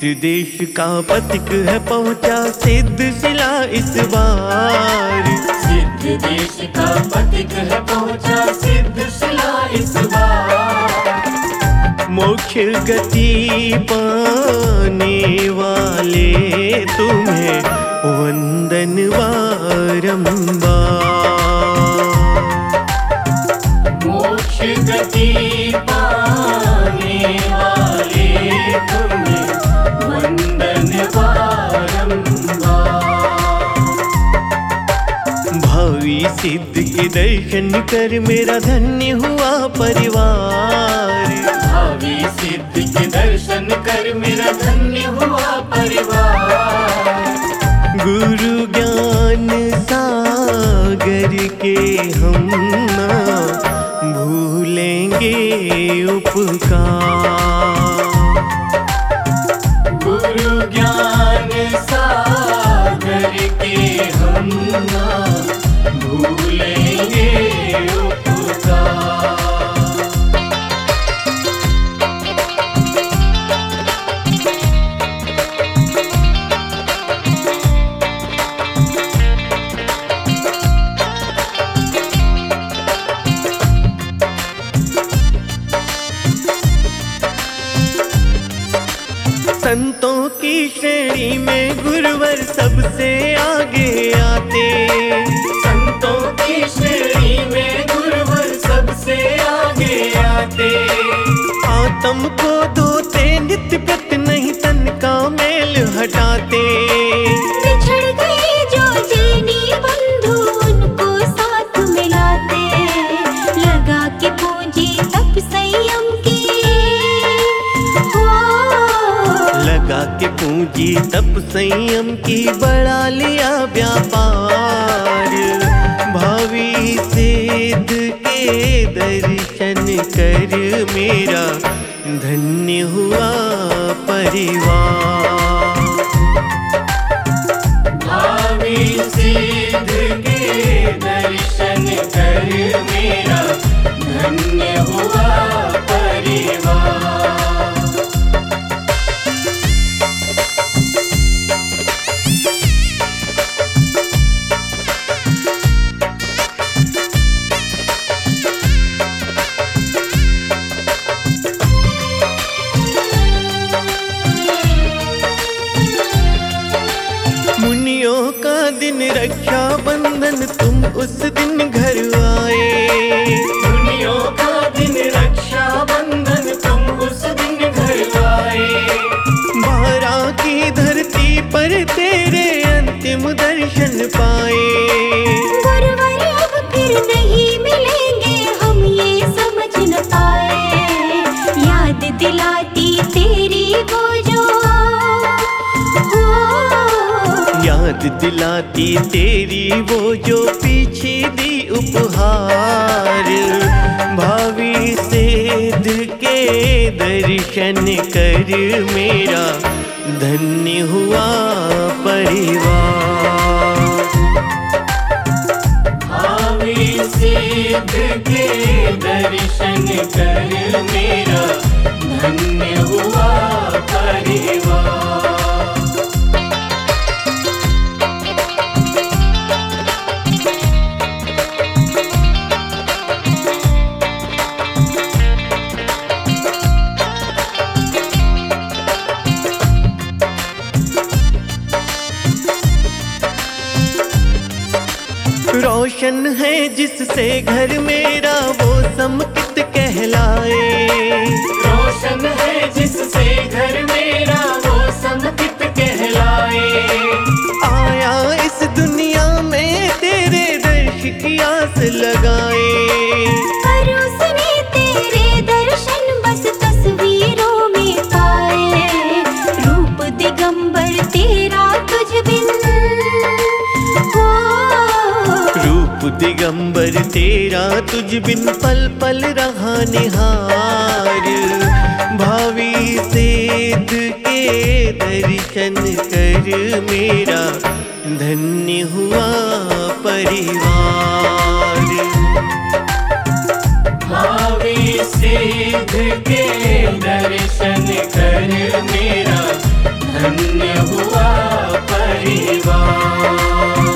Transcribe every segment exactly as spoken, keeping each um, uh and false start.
सिद्ध देश का पथिक है पहुंचा सिद्ध शिला इस बार। सिद्ध देश का पथिक है पहुंचा सिद्ध शिला इस बार। मोक्ष गति पाने वाले तुम्हें वंदन बारंबार। मोक्ष गति पाने वाले तुम्हें वंदन बारंबार। भावी सिद्ध के दर्शन कर मेरा धन्य हुआ परिवार। भावी सिद्ध के दर्शन कर मेरा धन्य हुआ परिवार। गुरु ज्ञान सागर के हम ना भूलेंगे उपकार। गुरु ज्ञान सागर के हम ना भूलेंगे उपकार। संतों की श्रेणी में गुरुवर सबसे आगे आते। संतों की श्रेणी में गुरुवर सबसे आगे आते। आत्म को धोते नित्य प्रत नहीं तन का मेल हटाते। बिछड़ गए जो जीनी बंधु उनको साथ मिलाते। लगा के पूंजी तप संयम की लगा के पूंजी तप संयम की बढ़ा लिया व्यापार। भावी सिद्ध के दर्शन कर मेरा धन्य हुआ परिवार। भावी सिद्ध के दर्शन कर मेरा धन्य हुआ परिवार। मुनियों का दिन रक्षा बंधन तुम उस दिन घर आए। मुनियों का दिन रक्षा बंधन तुम उस दिन घर आए। बारा की धरती पर तेरे अंतिम दर्शन पाए। गुरुवर अब फिर नहीं मिलेंगे हम ये समझ न पाए। याद दिलाती तेरी वो जो याद दिलाती तेरी वो जो पीछे दी उपहार। भावी सिद्ध के दर्शन कर मेरा धन्य हुआ परिवार। भावी सिद्ध के दर्शन कर मेरा धन्य हुआ परिवार। रोशन है जिससे घर मेरा वो समकित कहलाए। रोशन है जिससे घर मेरा वो समकित कहलाए। आया इस दुनिया में तेरे दर्श की आस लगाए। पर उसने तेरे दर्शन बस तस्वीरों में पाए। रूप दिगंबर तेरा तुझ बिन रूप दिगंबर तेरा तुझ बिन पल पल रहा निहार। भावी सिद्ध के दर्शन कर मेरा धन्य हुआ परिवार। भावी सिद्ध के दर्शन कर मेरा धन्य हुआ परिवार।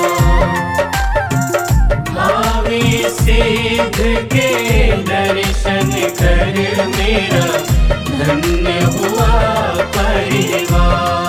भावे सिद्ध के दर्शन कर मेरा धन्य हुआ परिवार।